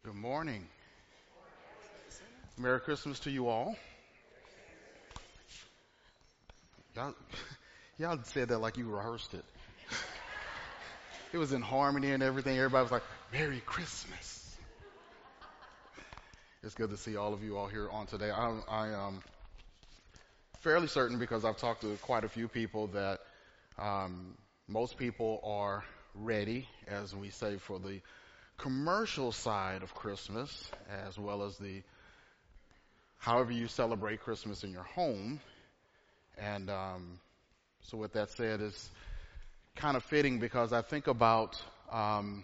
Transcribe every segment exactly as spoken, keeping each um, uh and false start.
Good morning. Merry Christmas to you all. Y'all, y'all said that like you rehearsed it. It was in harmony and everything. Everybody was like, Merry Christmas. It's good to see all of you all here on today. I, I am fairly certain because I've talked to quite a few people that um, most people are ready, as we say, for the commercial side of Christmas, as well as the however you celebrate Christmas in your home. And um, so with that said, it's kind of fitting because I think about um,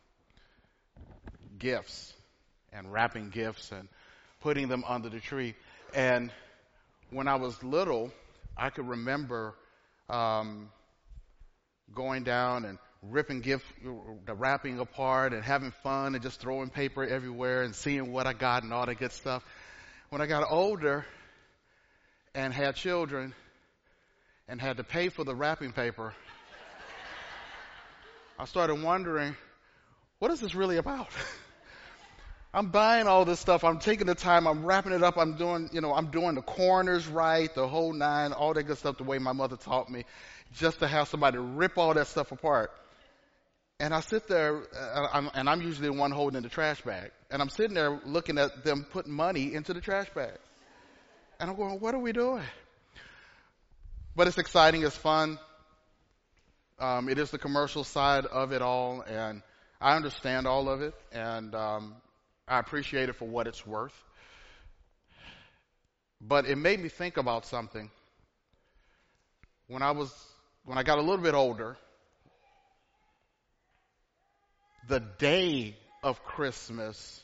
gifts and wrapping gifts and putting them under the tree. And when I was little, I could remember um, going down and ripping gift, the wrapping apart and having fun and just throwing paper everywhere and seeing what I got and all that good stuff. When I got older and had children and had to pay for the wrapping paper, I started wondering, what is this really about? I'm buying all this stuff. I'm taking the time. I'm wrapping it up. I'm doing, you know, I'm doing the corners right, the whole nine, all that good stuff the way my mother taught me, just to have somebody rip all that stuff apart. And I sit there, uh, I'm, and I'm usually the one holding the trash bag. And I'm sitting there looking at them putting money into the trash bag. And I'm going, what are we doing? But it's exciting. It's fun. Um, it is the commercial side of it all. And I understand all of it. And um, I appreciate it for what it's worth. But it made me think about something. When I was, when I got a little bit older, the day of Christmas,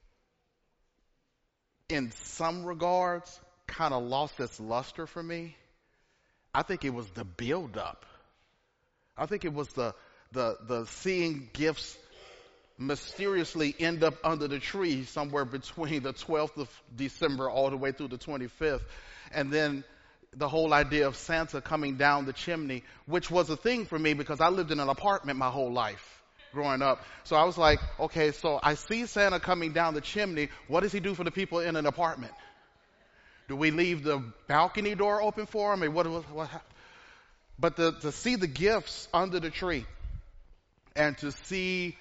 in some regards, kind of lost its luster for me. I think it was the build-up. I think it was the the the seeing gifts mysteriously end up under the tree somewhere between the twelfth of December all the way through the twenty-fifth, and then the whole idea of Santa coming down the chimney, which was a thing for me because I lived in an apartment my whole life growing up. So I was like, okay, so I see Santa coming down the chimney. What does he do for the people in an apartment? Do we leave the balcony door open for him? I mean, what, what, what? But to, to see the gifts under the tree and to see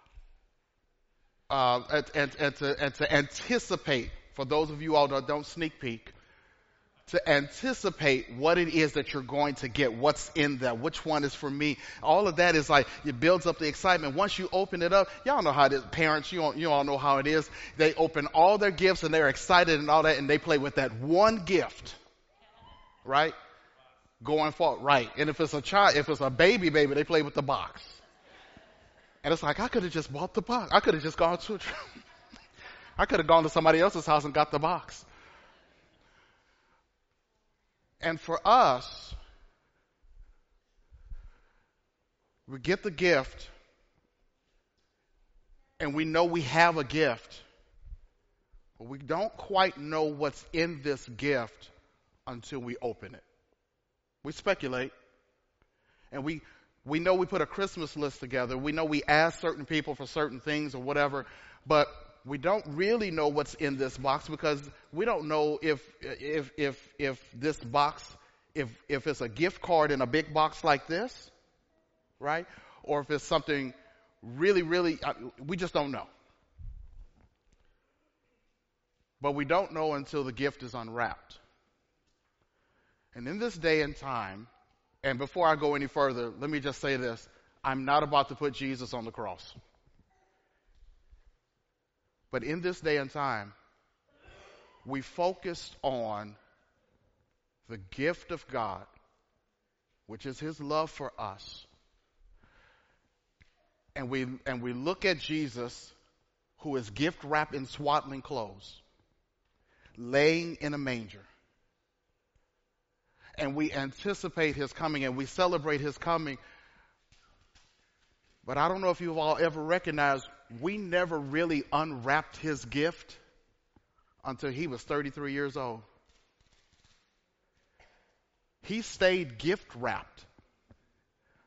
uh, and, and, and, to, and to anticipate, for those of you all that don't sneak peek, to anticipate what it is that you're going to get, what's in there, which one is for me. All of that is like, it builds up the excitement. Once you open it up, y'all know how it is. Parents, you all, you all know how it is. They open all their gifts and they're excited and all that, and they play with that one gift, right? Going forward, right. And if it's a child, if it's a baby, baby, they play with the box. And it's like, I could have just bought the box. I could have just gone to a I could have gone to somebody else's house and got the box. And for us, we get the gift, and we know we have a gift, but we don't quite know what's in this gift until we open it. We speculate, and we we know we put a Christmas list together. We know we ask certain people for certain things or whatever, but we don't really know what's in this box because we don't know if if if if this box, if if it's a gift card in a big box like this, right? Or if it's something really, really, we just don't know. But we don't know until the gift is unwrapped. And in this day and time, and before I go any further, let me just say this. I'm not about to put Jesus on the cross. But in this day and time, we focused on the gift of God, which is his love for us. And we and we look at Jesus, who is gift wrapped in swaddling clothes, laying in a manger. And we anticipate his coming and we celebrate his coming. But I don't know if you've all ever recognized, we never really unwrapped his gift until he was thirty-three years old. He stayed gift wrapped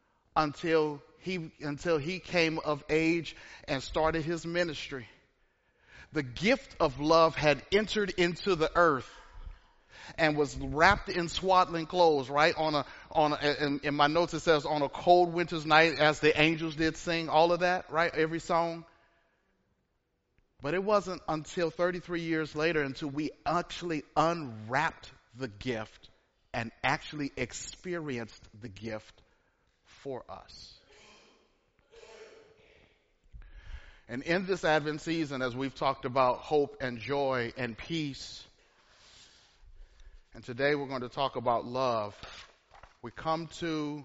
until he until he came of age and started his ministry. The gift of love had entered into the earth and was wrapped in swaddling clothes, right? On a, on a, in, in my notes it says, on a cold winter's night, as the angels did sing, all of that, right? Every song. But it wasn't until thirty-three years later until we actually unwrapped the gift and actually experienced the gift for us. And in this Advent season, as we've talked about hope and joy and peace, and today we're going to talk about love, we come to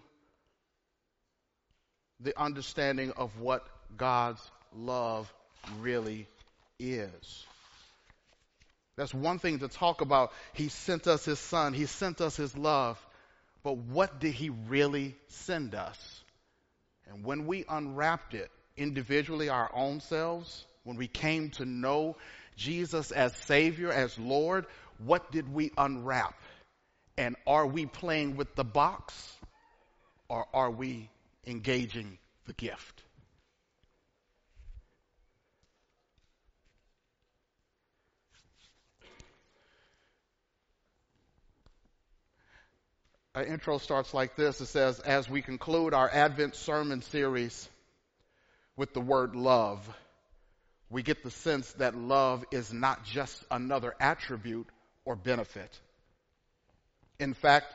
the understanding of what God's love really is. That's one thing to talk about. He sent us his son. He sent us his love. But what did he really send us? And when we unwrapped it individually, our own selves, when we came to know Jesus as Savior, as Lord, what did we unwrap? And are we playing with the box, or are we engaging the gift? Our intro starts like this. It says, as we conclude our Advent sermon series with the word love, we get the sense that love is not just another attribute or benefit. In fact,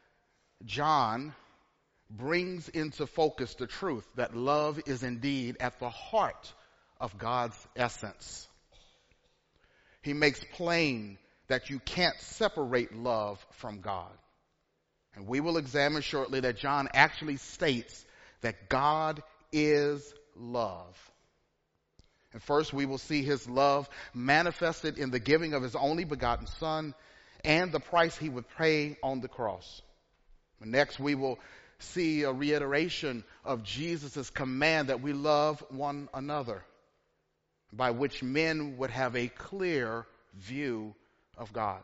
John brings into focus the truth that love is indeed at the heart of God's essence. He makes plain that you can't separate love from God. And we will examine shortly that John actually states that God is love. And first we will see his love manifested in the giving of his only begotten Son and the price he would pay on the cross. And next we will see a reiteration of Jesus' command that we love one another, by which men would have a clear view of God.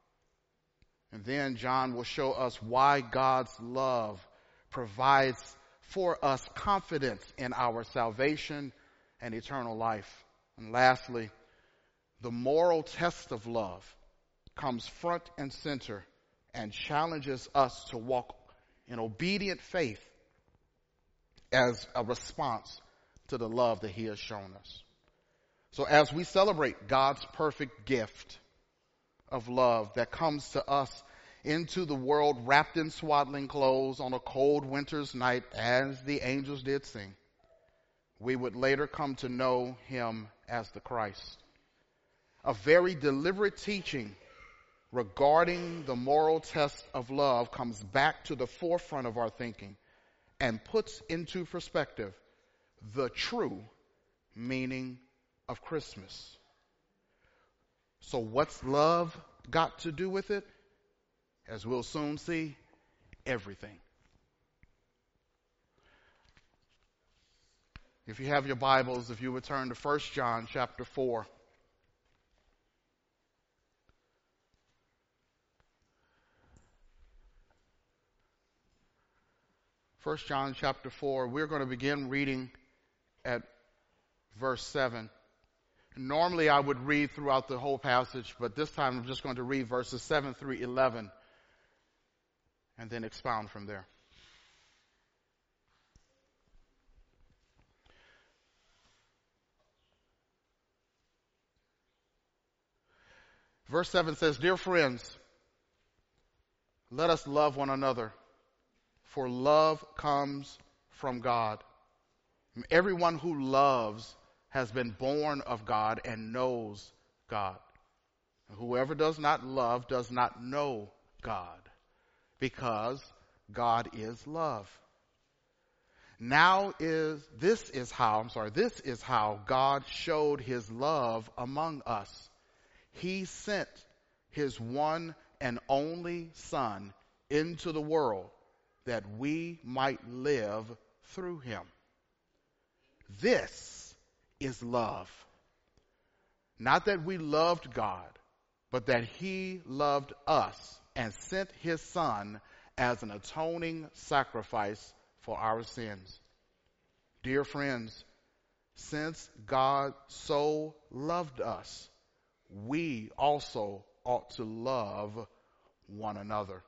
And then John will show us why God's love provides for us confidence in our salvation and eternal life. And lastly, the moral test of love comes front and center and challenges us to walk in obedient faith as a response to the love that he has shown us. So as we celebrate God's perfect gift of love that comes to us into the world wrapped in swaddling clothes on a cold winter's night, as the angels did sing, we would later come to know him as the Christ. A very deliberate teaching regarding the moral test of love comes back to the forefront of our thinking and puts into perspective the true meaning of Christmas. So what's love got to do with it? As we'll soon see, everything. If you have your Bibles, if you would turn to First John chapter four. First John chapter four, we're going to begin reading at verse seven. Normally I would read throughout the whole passage, but this time I'm just going to read verses seven through eleven and then expound from there. Verse seven says, "Dear friends, let us love one another, for love comes from God. Everyone who loves has been born of God and knows God. Whoever does not love does not know God, because God is love. Now is, this is how, I'm sorry, this is how God showed his love among us. He sent his one and only Son into the world that we might live through him. This is love. Not that we loved God, but that he loved us and sent his Son as an atoning sacrifice for our sins. Dear friends, since God so loved us, we also ought to love one another.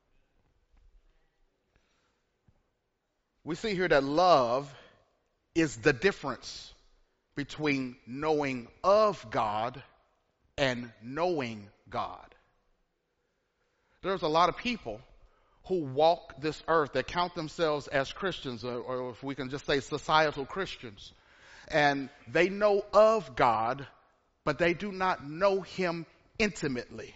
We see here that love is the difference between knowing of God and knowing God. There's a lot of people who walk this earth that count themselves as Christians, or, or if we can just say societal Christians, and they know of God, but they do not know him intimately.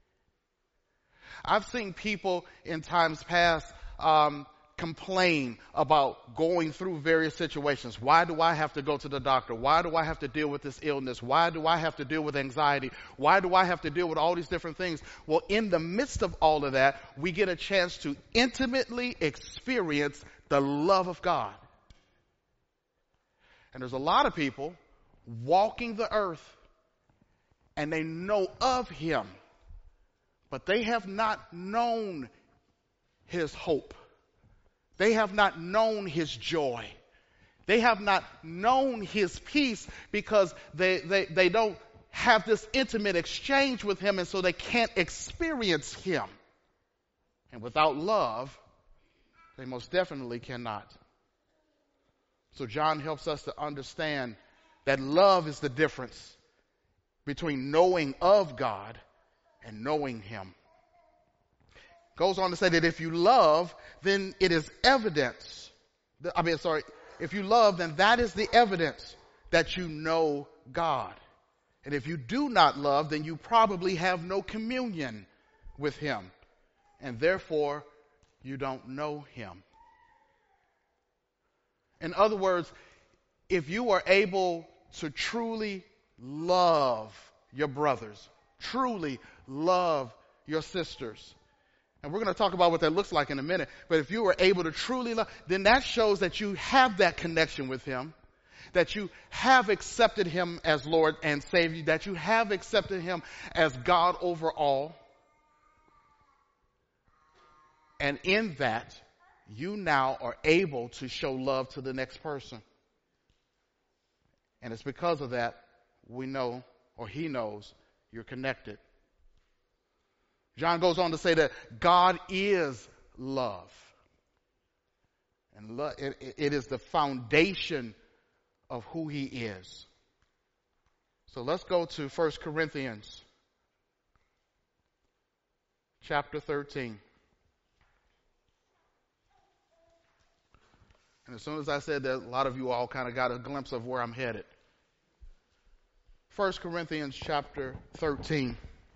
I've seen people in times past um, complain about going through various situations. Why do I have to go to the doctor? Why do I have to deal with this illness? Why do I have to deal with anxiety? Why do I have to deal with all these different things? Well, in the midst of all of that, we get a chance to intimately experience the love of God. And there's a lot of people walking the earth and they know of him, but they have not known his hope. They have not known his joy. They have not known his peace because they, they, they don't have this intimate exchange with him, and so they can't experience him. And without love, they most definitely cannot. So John helps us to understand that love is the difference between knowing of God and knowing him. Goes on to say that if you love, then it is evidence. I mean, sorry, if you love, then that is the evidence that you know God. And if you do not love, then you probably have no communion with him. And therefore, you don't know him. In other words, if you are able to truly love your brothers, truly love your sisters, and we're going to talk about what that looks like in a minute, but if you are able to truly love, then that shows that you have that connection with him, that you have accepted him as Lord and Savior, that you have accepted him as God over all. And in that, you now are able to show love to the next person. And it's because of that we know, or he knows, you're connected. John goes on to say that God is love. And lo- it, it is the foundation of who he is. So let's go to First Corinthians chapter thirteen. And as soon as I said that, a lot of you all kind of got a glimpse of where I'm headed. First Corinthians chapter thirteen.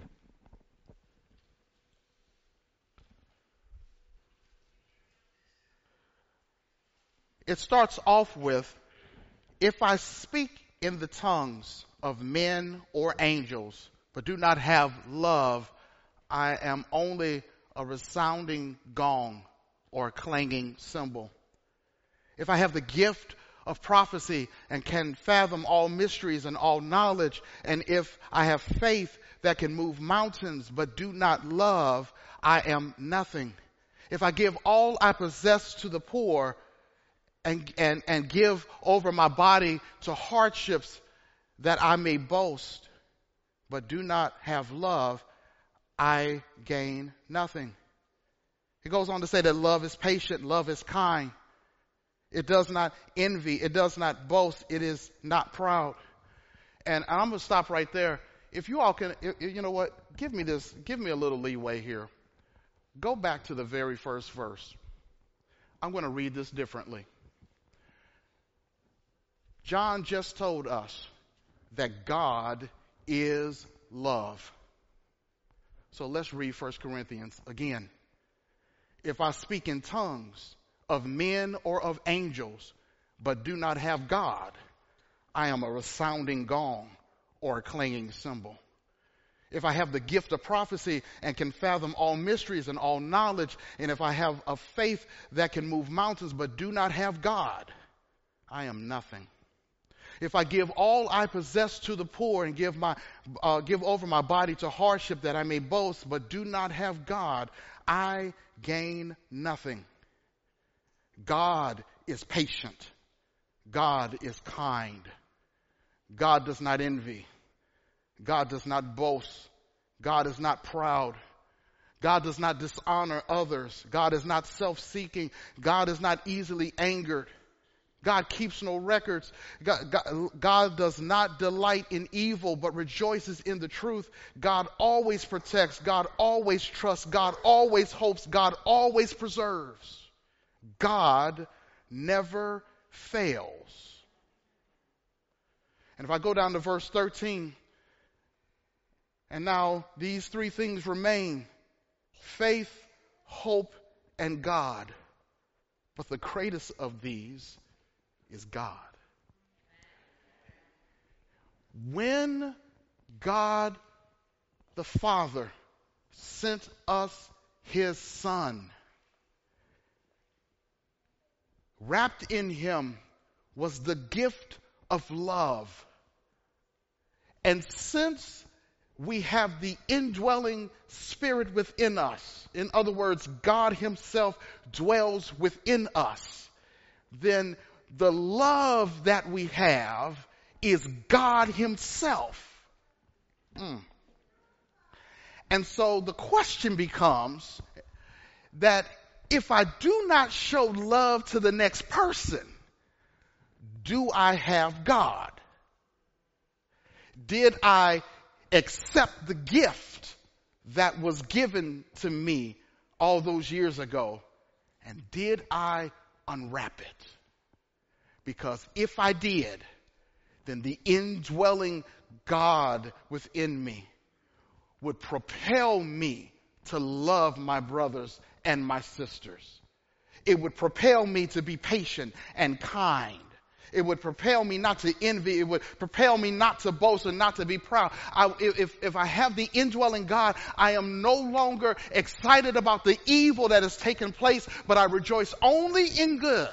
It starts off with, if I speak in the tongues of men or angels, but do not have love, I am only a resounding gong or a clanging cymbal. If I have the gift of prophecy and can fathom all mysteries and all knowledge, and if I have faith that can move mountains but do not love, I am nothing. If I give all I possess to the poor and, and, and give over my body to hardships that I may boast, but do not have love, I gain nothing. He goes on to say that love is patient, love is kind. It does not envy. It does not boast. It is not proud. And I'm going to stop right there. If you all can, you know what? Give me this, give me a little leeway here. Go back to the very first verse. I'm going to read this differently. John just told us that God is love. So let's read First Corinthians again. If I speak in tongues of men or of angels, but do not have God, I am a resounding gong or a clanging cymbal. If I have the gift of prophecy and can fathom all mysteries and all knowledge, and if I have a faith that can move mountains, but do not have God, I am nothing. If I give all I possess to the poor and give my uh, give over my body to hardship that I may boast, but do not have God, I gain nothing. God is patient. God is kind. God does not envy. God does not boast. God is not proud. God does not dishonor others. God is not self-seeking. God is not easily angered. God keeps no records. God, God, God does not delight in evil, but rejoices in the truth. God always protects. God always trusts. God always hopes. God always preserves. God never fails. And if I go down to verse thirteen, and now these three things remain: faith, hope, and God. But the greatest of these is God. When God the Father sent us his Son, wrapped in him was the gift of love. And since we have the indwelling Spirit within us, in other words, God himself dwells within us, then the love that we have is God himself. Mm. And so the question becomes that if I do not show love to the next person, do I have God? Did I accept the gift that was given to me all those years ago? And did I unwrap it? Because if I did, then the indwelling God within me would propel me to love my brothers and my sisters. It would propel me to be patient and kind. It would propel me not to envy. It would propel me not to boast and not to be proud. I, if, if I have the indwelling God, I am no longer excited about the evil that has taken place, but I rejoice only in good.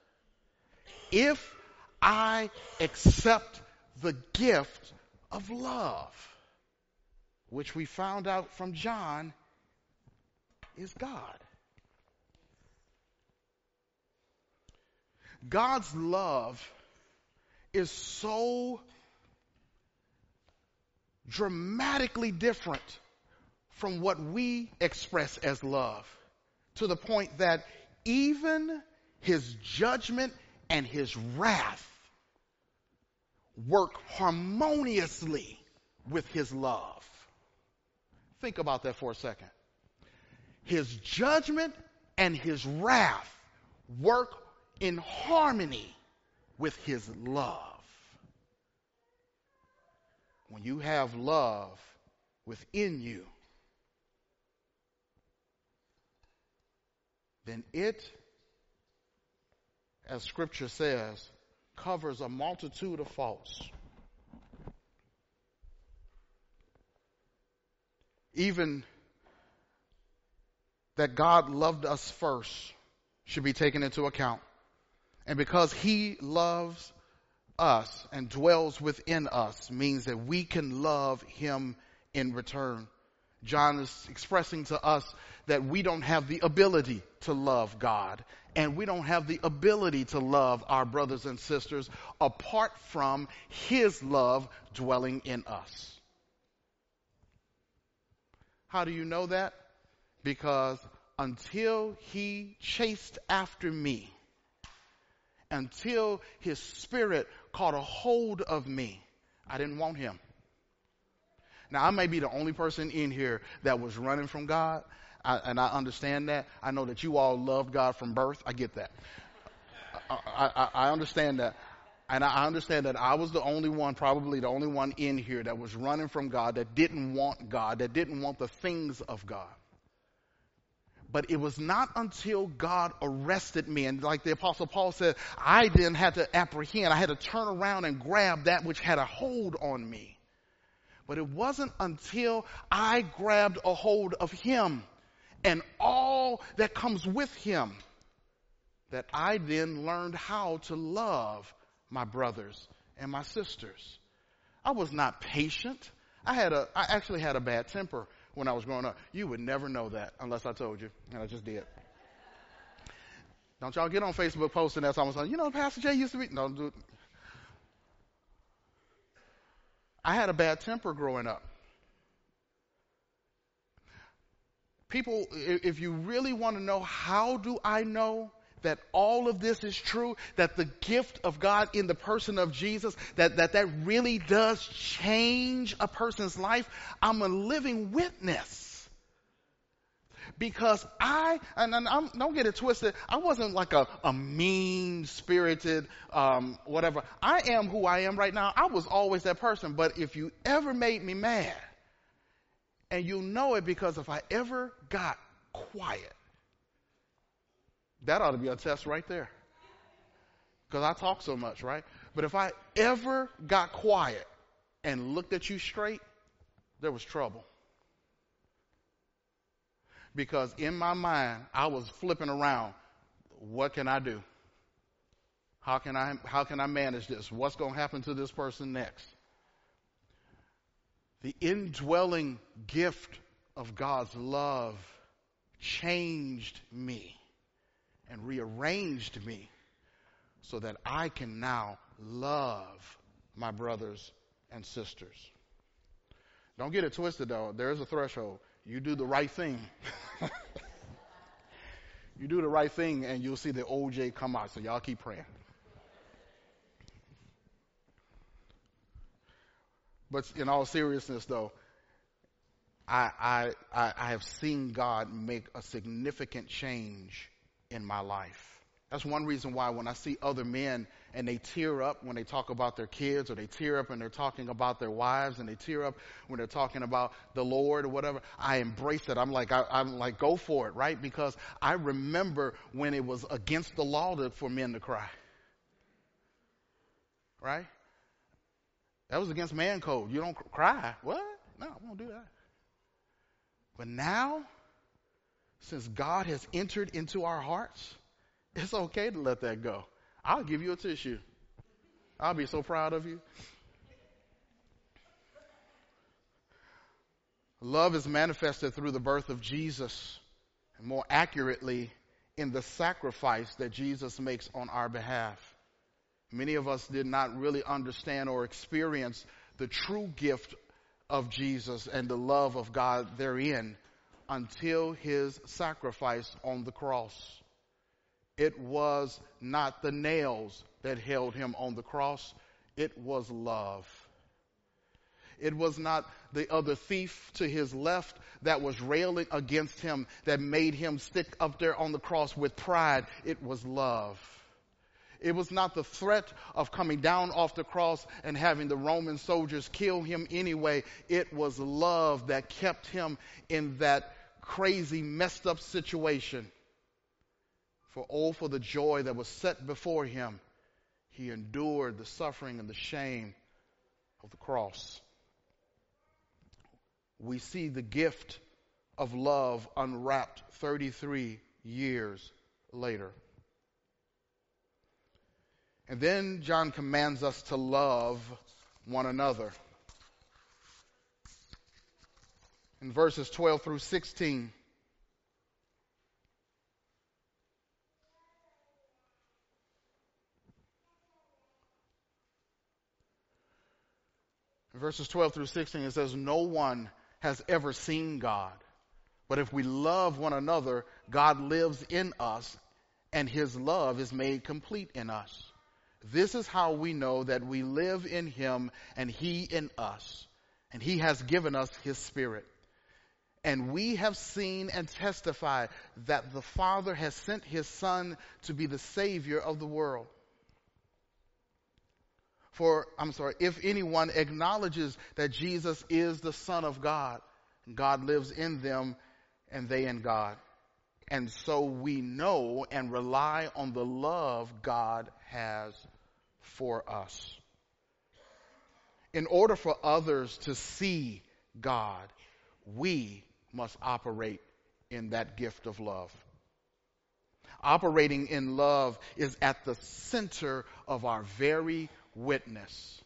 If I accept the gift of love, which we found out from John is God. God's love is so dramatically different from what we express as love, to the point that even his judgment and his wrath work harmoniously with his love. Think about that for a second. His judgment and his wrath work in harmony with his love. When you have love within you, then it, as Scripture says, covers a multitude of faults. Even that God loved us first should be taken into account. And because he loves us and dwells within us means that we can love him in return. John is expressing to us that we don't have the ability to love God, and we don't have the ability to love our brothers and sisters apart from his love dwelling in us. How do you know that? Because until he chased after me, until his Spirit caught a hold of me, I didn't want him. Now, I may be the only person in here that was running from God, I, and I understand that. I know that you all loved God from birth. I get that. I, I, I understand that. And I understand that I was the only one, probably the only one in here that was running from God, that didn't want God, that didn't want the things of God. But it was not until God arrested me, and like the Apostle Paul said, I then had to apprehend. I had to turn around and grab that which had a hold on me. But it wasn't until I grabbed a hold of him and all that comes with him that I then learned how to love my brothers and my sisters. I was not patient. I had a, I actually had a bad temper when I was growing up. You would never know that unless I told you, and I just did. Don't y'all get on Facebook posting that almost like, you know, Pastor Jay used to be. No, do it. I had a bad temper growing up. People, if you really want to know, how do I know that all of this is true, that the gift of God in the person of Jesus, that that, that really does change a person's life? I'm a living witness. Because I, and, and I'm, don't get it twisted, I wasn't like a, a mean-spirited, um, whatever. I am who I am right now. I was always that person. But if you ever made me mad, and you'll know it because if I ever got quiet, that ought to be a test right there. Because I talk so much, right? But if I ever got quiet and looked at you straight, there was trouble. Because in my mind, I was flipping around. What can I do? How can I, how can I manage this? What's going to happen to this person next? The indwelling gift of God's love changed me and rearranged me so that I can now love my brothers and sisters. Don't get it twisted, though. There is a threshold. You do the right thing. You do the right thing, and you'll see the O J come out. So y'all keep praying. But in all seriousness, though, I, I, I, I have seen God make a significant change in my life. That's one reason why when I see other men and they tear up when they talk about their kids, or they tear up and they're talking about their wives, and they tear up when they're talking about the Lord or whatever, I embrace it. I'm like, I, I'm like, go for it, right? Because I remember when it was against the law to, for men to cry. Right? That was against man code. You don't cry. What? No, I won't do that. But now, since God has entered into our hearts, it's okay to let that go. I'll give you a tissue. I'll be so proud of you. Love is manifested through the birth of Jesus, and more accurately, in the sacrifice that Jesus makes on our behalf. Many of us did not really understand or experience the true gift of Jesus and the love of God therein until his sacrifice on the cross. It was not the nails that held him on the cross. It was love. It was not the other thief to his left that was railing against him that made him stick up there on the cross with pride. It was love. It was not the threat of coming down off the cross and having the Roman soldiers kill him anyway. It was love that kept him in that crazy, messed up situation. For oh, for the joy that was set before him, he endured the suffering and the shame of the cross. We see the gift of love unwrapped thirty-three years later. And then John commands us to love one another. In verses twelve through sixteen, in verses twelve through sixteen, it says, "No one has ever seen God, but if we love one another, God lives in us, and his love is made complete in us. This is how we know that we live in him and he in us, and he has given us his Spirit. And we have seen and testified that the Father has sent his Son to be the Savior of the world. For, I'm sorry, if anyone acknowledges that Jesus is the Son of God, God lives in them and they in God. And so we know and rely on the love God has for us. In order for others to see God, we must operate in that gift of love. Operating in love is at the center of our very witness.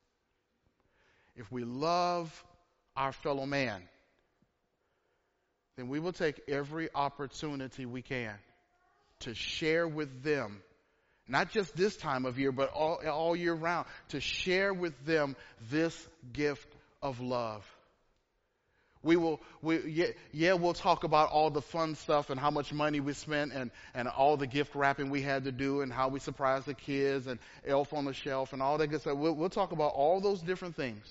If we love our fellow man, then we will take every opportunity we can to share with them, not just this time of year, but all, all year round, to share with them this gift of love. We will, we, yeah, yeah, we'll talk about all the fun stuff and how much money we spent and, and all the gift wrapping we had to do and how we surprised the kids and Elf on the Shelf and all that good stuff. We'll, we'll talk about all those different things.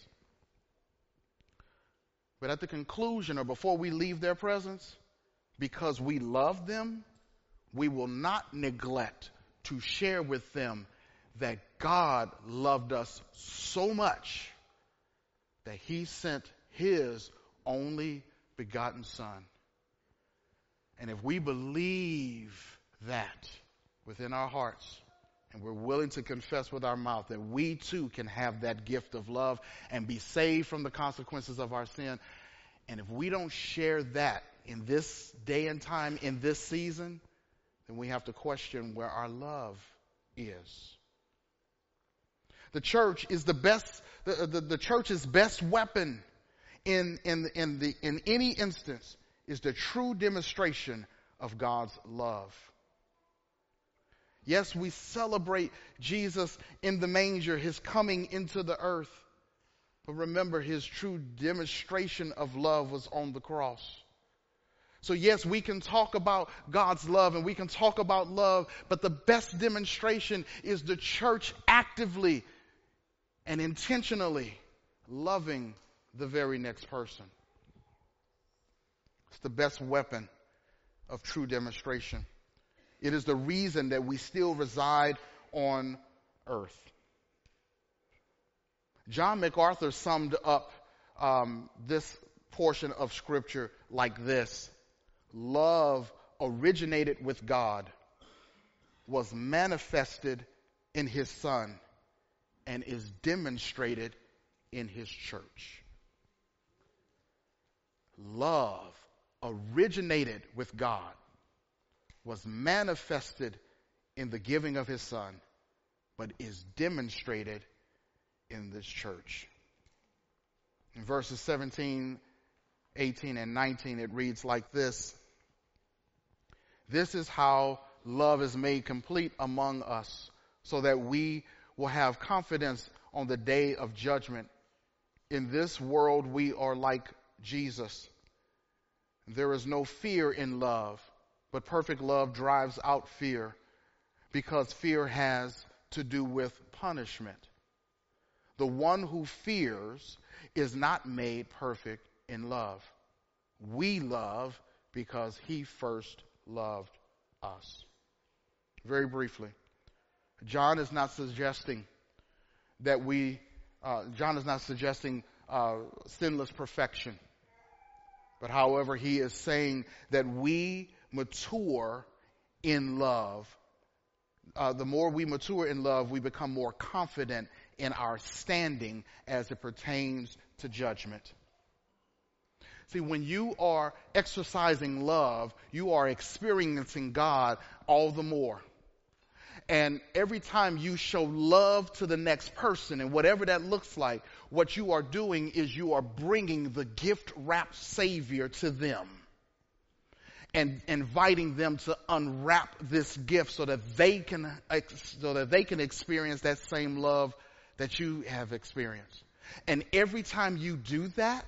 But at the conclusion or before we leave their presence, because we love them, we will not neglect to share with them that God loved us so much that he sent his only begotten Son. And if we believe that within our hearts, and we're willing to confess with our mouth that we too can have that gift of love and be saved from the consequences of our sin. And if we don't share that in this day and time, in this season, then we have to question where our love is. The church is the best, the, the, the church's best weapon in, in, in, the, in any instance is the true demonstration of God's love. Yes, we celebrate Jesus in the manger, his coming into the earth. But remember, his true demonstration of love was on the cross. So yes, we can talk about God's love and we can talk about love, but the best demonstration is the church actively and intentionally loving the very next person. It's the best weapon of true demonstration. It is the reason that we still reside on earth. John MacArthur summed up um, this portion of Scripture like this: love originated with God, was manifested in his Son, and is demonstrated in his church. Love originated with God, was manifested in the giving of his Son, but is demonstrated in this church. In verses seventeen, eighteen, and nineteen, it reads like this: this is how love is made complete among us, so that we will have confidence on the day of judgment. In this world we are like Jesus. There is no fear in love, but perfect love drives out fear, because fear has to do with punishment. The one who fears is not made perfect in love. We love because he first loved us. Very briefly, John is not suggesting that we, uh, John is not suggesting uh, sinless perfection. But however, he is saying that we mature in love. Uh, the more we mature in love, we become more confident in our standing as it pertains to judgment. See, when you are exercising love, you are experiencing God all the more. And every time you show love to the next person, and whatever that looks like, what you are doing is you are bringing the gift-wrapped Savior to them and inviting them to unwrap this gift so that they can so that they can experience that same love that you have experienced. And every time you do that,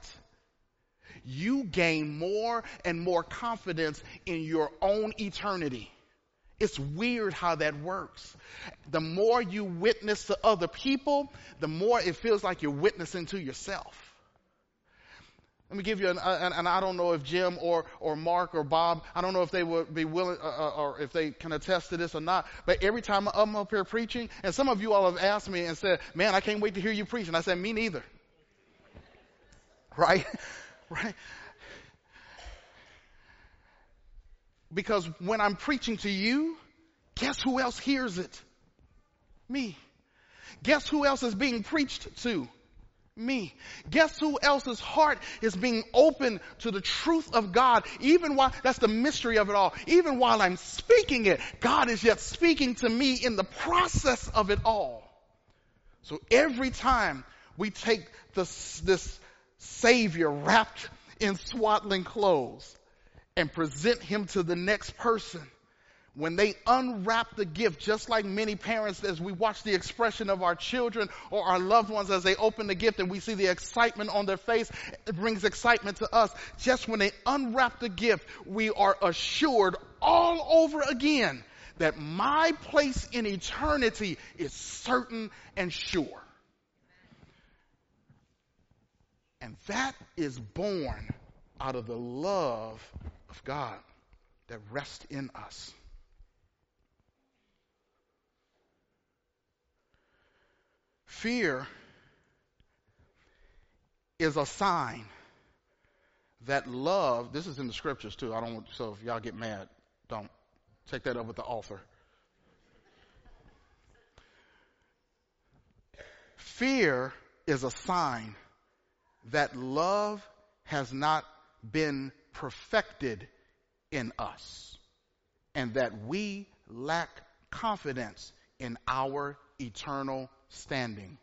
you gain more and more confidence in your own eternity. It's weird how that works. The more you witness to other people, the more it feels like you're witnessing to yourself. Let me give you an, an, and I don't know if Jim or, or Mark or Bob, I don't know if they would be willing uh, or if they can attest to this or not, but every time I'm up here preaching, and some of you all have asked me and said, man, I can't wait to hear you preach. And I said, me neither. Right? Right? Because when I'm preaching to you, guess who else hears it? Me. Guess who else is being preached to? Me. Guess who else's heart is being open to the truth of God? Even while, that's the mystery of it all. Even while I'm speaking it, God is yet speaking to me in the process of it all. So every time we take this, this Savior wrapped in swaddling clothes and present him to the next person, when they unwrap the gift, just like many parents, as we watch the expression of our children or our loved ones as they open the gift and we see the excitement on their face, it brings excitement to us. Just when they unwrap the gift, we are assured all over again that my place in eternity is certain and sure. And that is born out of the love of God that rests in us. Fear is a sign that love, this is in the scriptures too, I don't want, so if y'all get mad, don't take that up with the author. Fear is a sign that love has not been perfected in us and that we lack confidence in our eternal standing.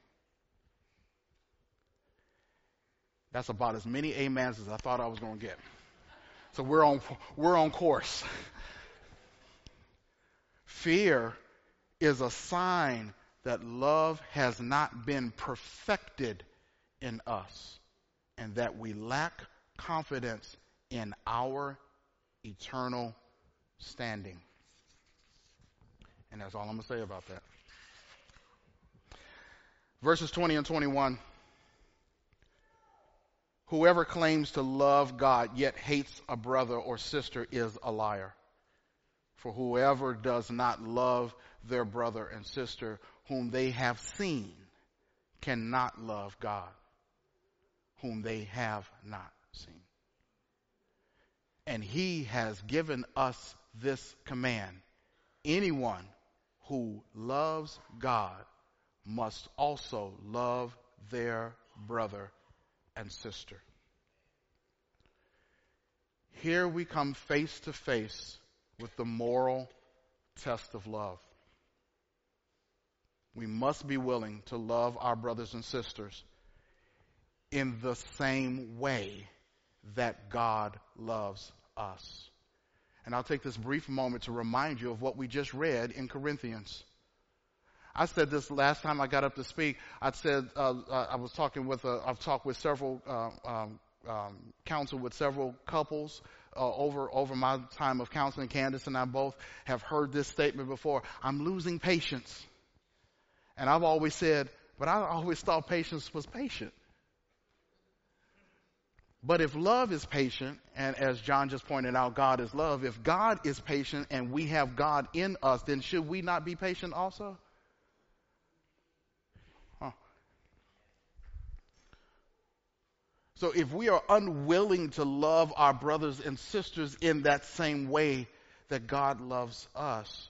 That's about as many amens as I thought I was going to get. So we're on we're on course. Fear is a sign that love has not been perfected in us and that we lack confidence in our eternal standing. And that's all I'm going to say about that. Verses twenty and twenty-one. Whoever claims to love God yet hates a brother or sister is a liar. For whoever does not love their brother and sister whom they have seen cannot love God, whom they have not seen. And he has given us this command. Anyone who loves God must also love their brother and sister. Here we come face to face with the moral test of love. We must be willing to love our brothers and sisters in the same way that God loves us. And I'll take this brief moment to remind you of what we just read in Corinthians. I said this last time I got up to speak. I said uh, I was talking with a, I've talked with several uh, um, um, counsel with several couples uh, over over my time of counseling. Candace and I both have heard this statement before. I'm losing patience, and I've always said, but I always thought patience was patient. But if love is patient, and as John just pointed out, God is love. If God is patient and we have God in us, then should we not be patient also? So if we are unwilling to love our brothers and sisters in that same way that God loves us,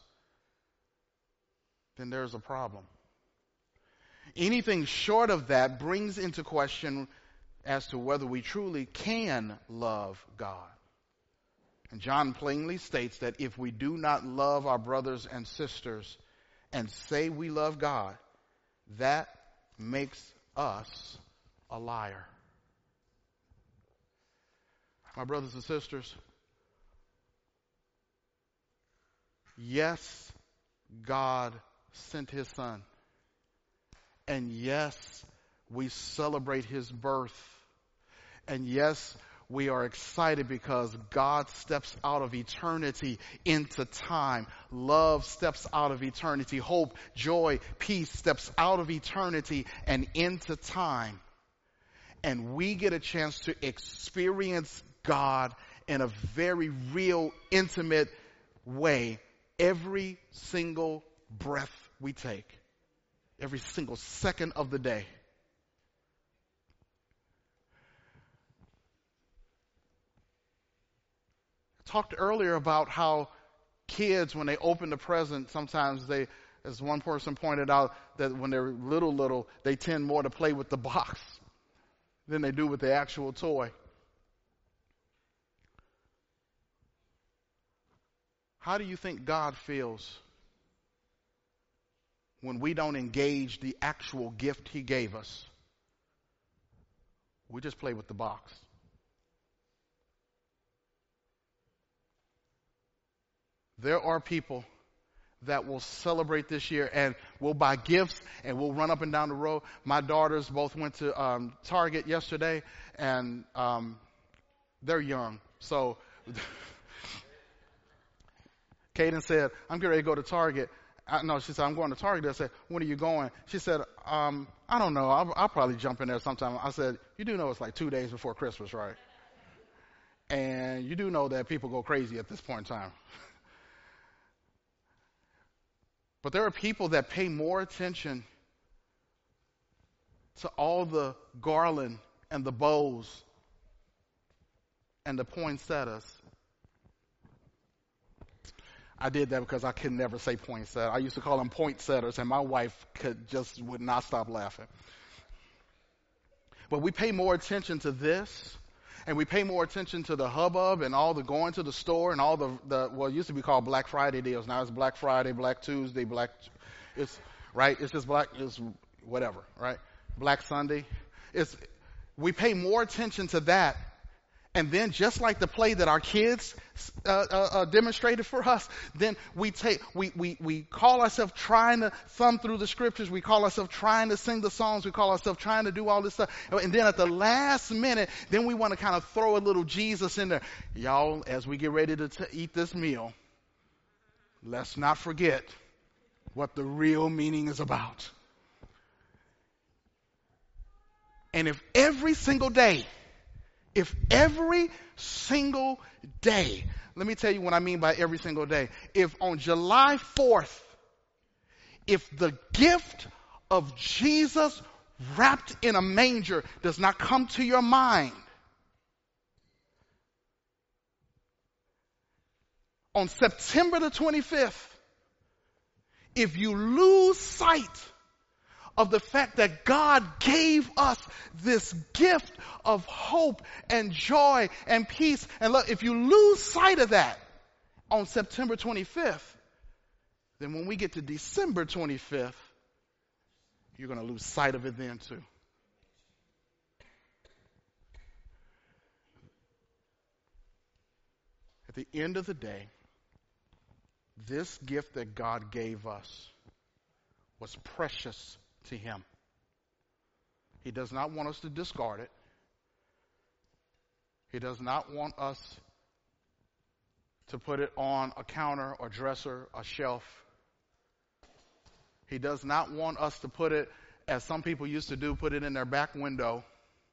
then there's a problem. Anything short of that brings into question as to whether we truly can love God. And John plainly states that if we do not love our brothers and sisters and say we love God, that makes us a liar. My brothers and sisters, yes, God sent his son. And yes, we celebrate his birth. And yes, we are excited because God steps out of eternity into time. Love steps out of eternity. Hope, joy, peace steps out of eternity and into time. And we get a chance to experience God in a very real, intimate way every single breath we take, every single second of the day. I talked earlier about how kids, when they open the present, sometimes they, as one person pointed out, that when they're little, little, they tend more to play with the box than they do with the actual toy. How do you think God feels when we don't engage the actual gift he gave us? We just play with the box. There are people that will celebrate this year and will buy gifts and will run up and down the road. My daughters both went to um, Target yesterday, and um, they're young. So Kaden said, I'm getting ready to go to Target. I, no, she said, I'm going to Target. I said, when are you going? She said, um, I don't know. I'll, I'll probably jump in there sometime. I said, you do know it's like two days before Christmas, right? And you do know that people go crazy at this point in time. But there are people that pay more attention to all the garland and the bows and the poinsettias. I did that because I could never say poinsettia. I used to call them pointsetters, and my wife could just would not stop laughing. But we pay more attention to this, and we pay more attention to the hubbub and all the going to the store and all the, the well, it used to be called Black Friday deals. Now it's Black Friday, Black Tuesday, Black, it's, right? It's just black, it's whatever, right? Black Sunday. It's, we pay more attention to that. And then just like the play that our kids uh, uh, uh, demonstrated for us, then we take, we, we, we call ourselves trying to thumb through the scriptures. We call ourselves trying to sing the songs. We call ourselves trying to do all this stuff. And then at the last minute, then we want to kind of throw a little Jesus in there. Y'all, as we get ready to t- eat this meal, let's not forget what the real meaning is about. And if every single day, If every single day, let me tell you what I mean by every single day. If on July fourth, if the gift of Jesus wrapped in a manger does not come to your mind, on September the twenty-fifth, if you lose sight of the fact that God gave us this gift of hope and joy and peace and love, if you lose sight of that on September twenty-fifth, then when we get to December twenty-fifth, you're going to lose sight of it then too. At the end of the day, this gift that God gave us was precious to Him. He does not want us to discard it. He does not want us to put it on a counter or dresser, a shelf. He does not want us to put it, as some people used to do, put it in their back window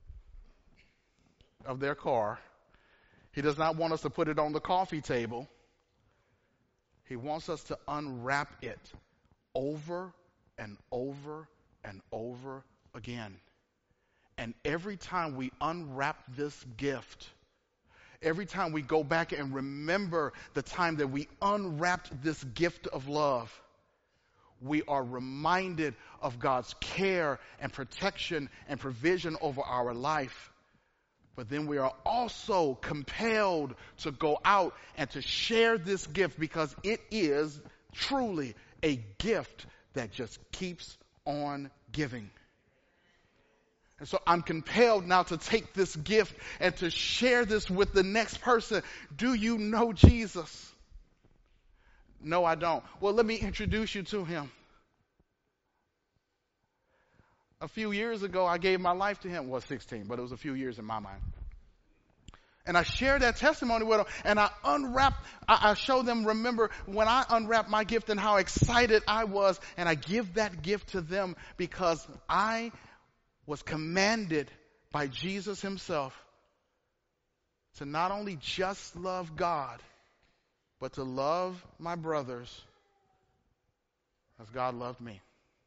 of their car. He does not want us to put it on the coffee table. He wants us to unwrap it over and over and over again. And every time we unwrap this gift, every time we go back and remember the time that we unwrapped this gift of love, we are reminded of God's care and protection and provision over our life. But then we are also compelled to go out and to share this gift because it is truly a gift that just keeps on giving. And so I'm compelled now to take this gift and to share this with the next person. Do you know Jesus? No, I don't. Well, let me introduce you to Him. A few years ago, I gave my life to Him. Well, sixteen, but it was a few years in my mind. And I shared that testimony with them, and I unwrapped, I, I showed them, remember, when I unwrapped my gift and how excited I was, and I give that gift to them because I was commanded by Jesus Himself to not only just love God, but to love my brothers as God loved me.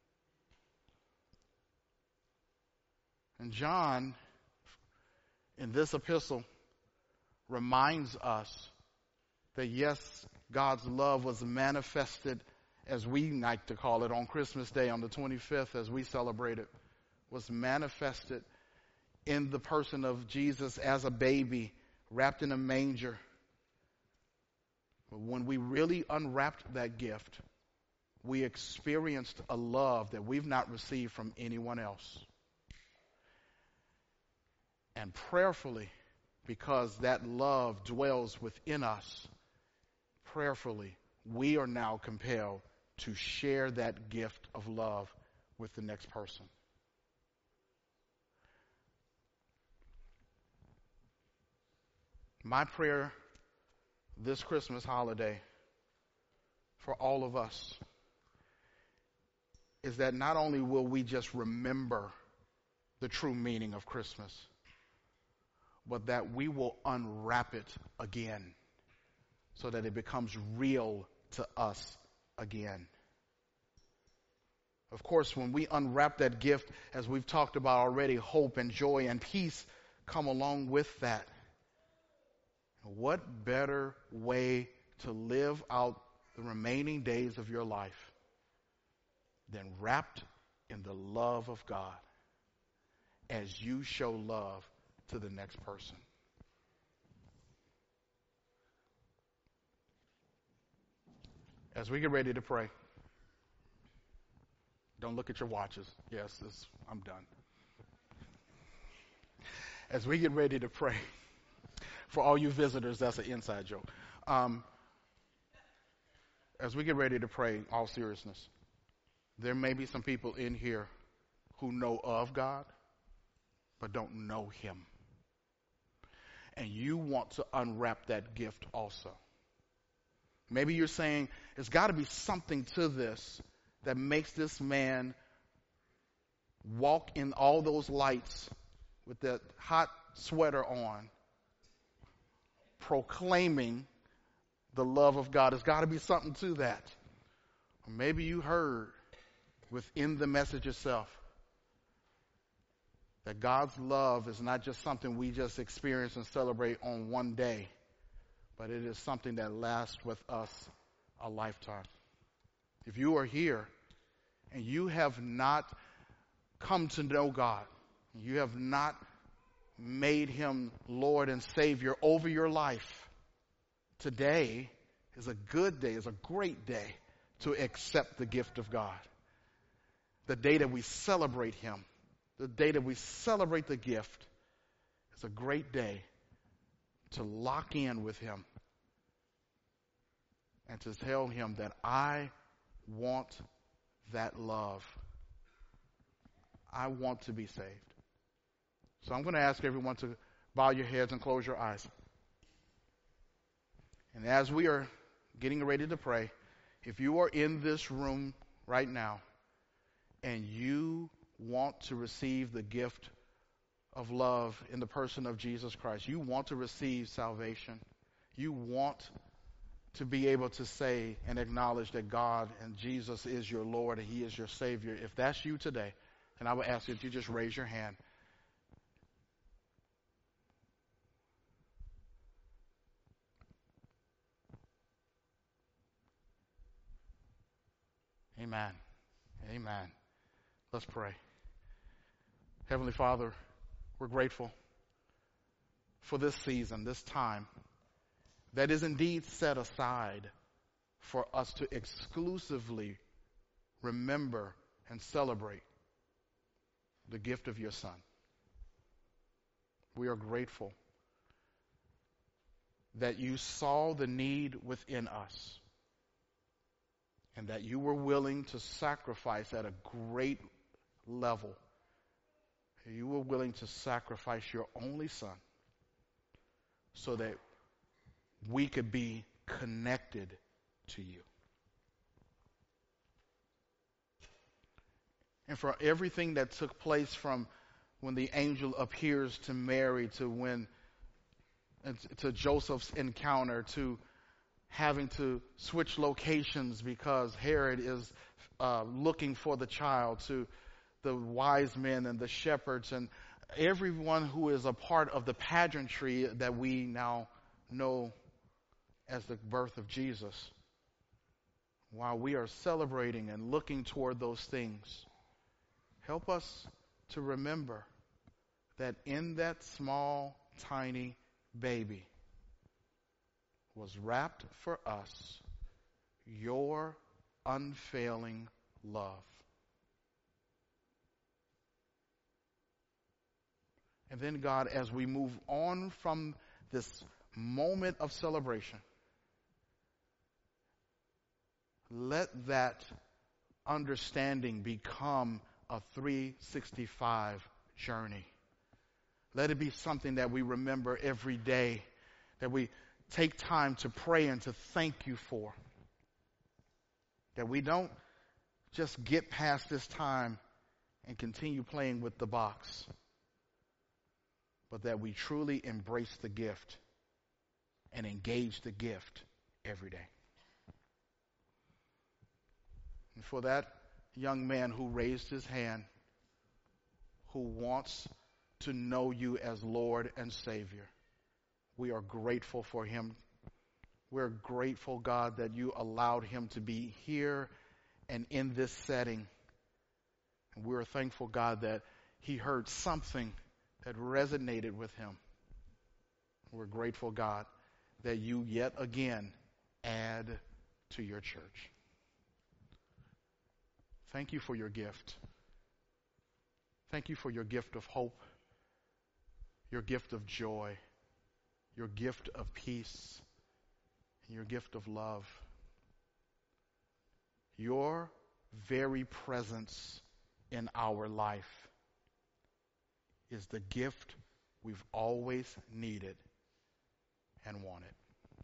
And John, in this epistle, reminds us that yes, God's love was manifested, as we like to call it, on Christmas Day, on the twenty-fifth, as we celebrate it, was manifested in the person of Jesus as a baby wrapped in a manger. But when we really unwrapped that gift, we experienced a love that we've not received from anyone else. And prayerfully, because that love dwells within us, prayerfully, we are now compelled to share that gift of love with the next person. My prayer this Christmas holiday for all of us is that not only will we just remember the true meaning of Christmas, but that we will unwrap it again so that it becomes real to us again. Of course, when we unwrap that gift, as we've talked about already, hope and joy and peace come along with that. What better way to live out the remaining days of your life than wrapped in the love of God as you show love to the next person? As we get ready to pray, don't look at your watches. Yes, this, I'm done. As we get ready to pray, for all you visitors, that's an inside joke. Um, as we get ready to pray, all seriousness, there may be some people in here who know of God, but don't know Him. And you want to unwrap that gift also. Maybe you're saying, there's got to be something to this that makes this man walk in all those lights with that hot sweater on, proclaiming the love of God. There's got to be something to that. Or maybe you heard within the message itself that God's love is not just something we just experience and celebrate on one day, but it is something that lasts with us a lifetime. If you are here and you have not come to know God, you have not made Him Lord and Savior over your life, today is a good day, is a great day to accept the gift of God. The day that we celebrate Him, the day that we celebrate the gift, is a great day to lock in with Him and to tell Him that I want that love. I want to be saved. So I'm going to ask everyone to bow your heads and close your eyes. And as we are getting ready to pray, if you are in this room right now and you want to receive the gift of love in the person of Jesus Christ, you want to receive salvation, you want to be able to say and acknowledge that God and Jesus is your Lord and He is your Savior, if that's you today, then I would ask you that you just raise your hand. Amen. Amen. Let's pray. Heavenly Father, we're grateful for this season, this time that is indeed set aside for us to exclusively remember and celebrate the gift of your Son. We are grateful that you saw the need within us and that you were willing to sacrifice at a great level. You were willing to sacrifice your only Son so that we could be connected to you. And for everything that took place from when the angel appears to Mary to when to Joseph's encounter, to having to switch locations because Herod is uh, looking for the child, to the wise men and the shepherds and everyone who is a part of the pageantry that we now know as the birth of Jesus. While we are celebrating and looking toward those things, help us to remember that in that small, tiny baby was wrapped for us your unfailing love. And then, God, as we move on from this moment of celebration, let that understanding become a three sixty-five journey. Let it be something that we remember every day, that we take time to pray and to thank you for. That we don't just get past this time and continue playing with the box, but that we truly embrace the gift and engage the gift every day. And for that young man who raised his hand, who wants to know you as Lord and Savior, we are grateful for him. We're grateful, God, that you allowed him to be here and in this setting. And we're thankful, God, that he heard something that resonated with him. We're grateful, God, that you yet again add to your church. Thank you for your gift. Thank you for your gift of hope, your gift of joy, your gift of peace, and your gift of love. Your very presence in our life is the gift we've always needed and wanted.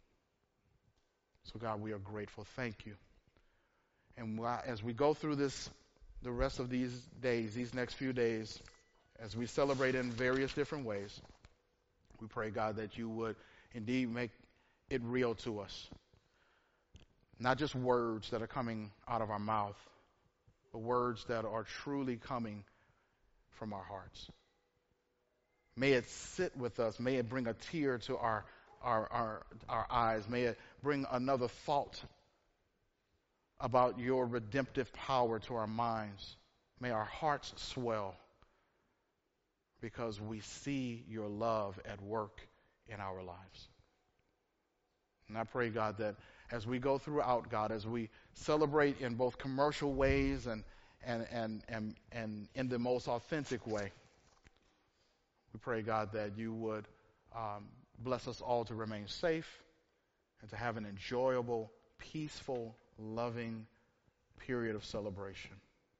So, God, we are grateful. Thank you. And as we go through this, the rest of these days, these next few days, as we celebrate in various different ways, we pray, God, that you would indeed make it real to us. Not just words that are coming out of our mouth, but words that are truly coming from our hearts. May it sit with us. May it bring a tear to our, our, our, our eyes. May it bring another thought about your redemptive power to our minds. May our hearts swell because we see your love at work in our lives. And I pray, God, that as we go throughout, God, as we celebrate in both commercial ways and and and and, and in the most authentic way, we pray, God, that you would um, bless us all to remain safe and to have an enjoyable, peaceful, loving period of celebration.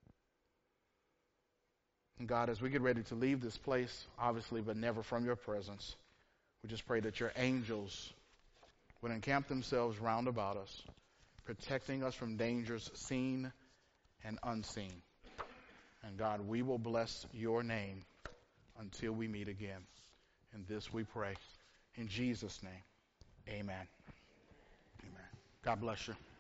And God, as we get ready to leave this place, obviously, but never from your presence, we just pray that your angels would encamp themselves round about us, protecting us from dangers seen and unseen. And God, we will bless your name until we meet again. And this we pray in Jesus' name. Amen. Amen. God bless you.